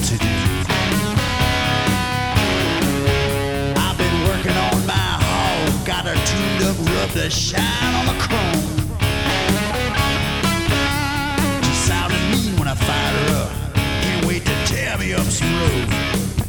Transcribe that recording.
to do. I've been working on my hog, got her tuned up, rub the shine on the chrome. She sounded mean when I fired her up, can't wait to tear me up some road.